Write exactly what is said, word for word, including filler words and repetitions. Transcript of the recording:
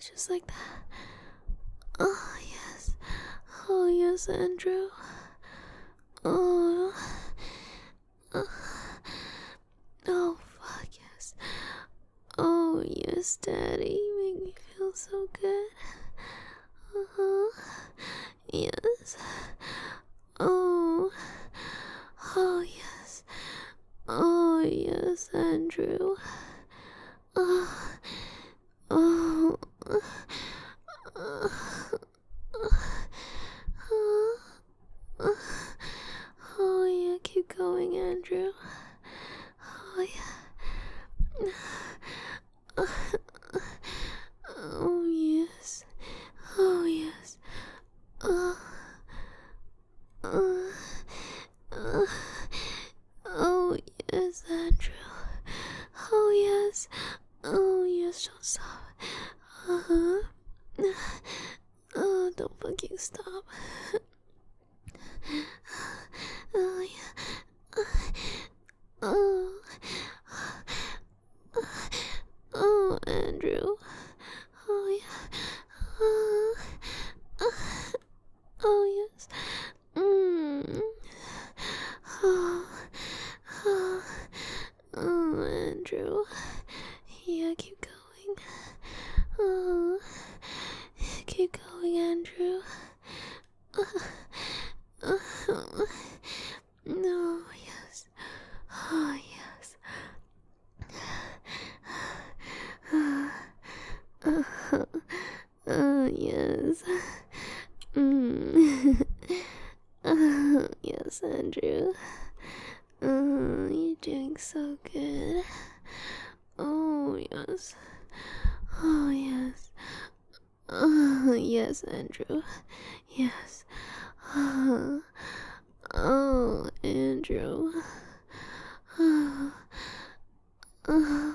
just like that. Oh, yes. Oh, yes, Andrew. Oh. Oh, oh fuck, yes. Oh, yes, Daddy. You make me feel so good. Uh-huh. Yes. Oh. Oh, yes. Oh, yes, Andrew. Oh. Oh. Oh, yeah, keep going, Andrew. Oh, yeah. Oh, yes. Oh, yes. Oh. Uh, uh, oh, yes, Andrew. Oh, yes. Oh, yes, don't stop. Uh-huh. Oh, don't fucking stop. Oh, yeah. Oh. Oh, Andrew. Oh, yeah. Oh, oh yes. Mm. Oh, oh, oh, Andrew. Yeah, keep going. Oh, keep going, Andrew. No, yes. Oh, yes. Oh, yes. Mm. Oh, yes, Andrew. Oh, you're doing so good. Oh, yes. Oh, yes. Oh, yes, Andrew. Yes. Oh, oh Andrew. Oh, oh.